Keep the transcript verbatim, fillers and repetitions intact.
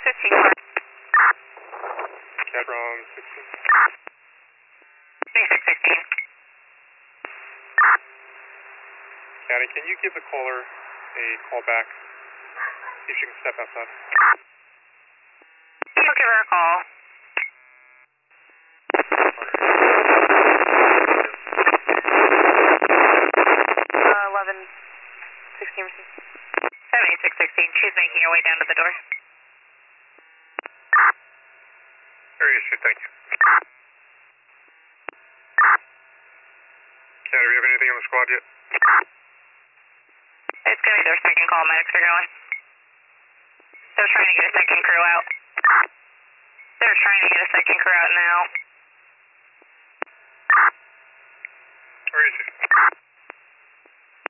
fifteen car. Cat from sixteen. twenty-six fifteen. Caddy, can you give the caller a call back? See if she can step outside. You'll give her a call. Uh, eleven sixteen. seventy-six sixteen. She's making her way down to the door. Very good, thank you. Caddy, do we have anything on the squad yet? It's going to be their second call. Medics are going. They're trying to get a second crew out. They're trying to get a second crew out now. Where is it?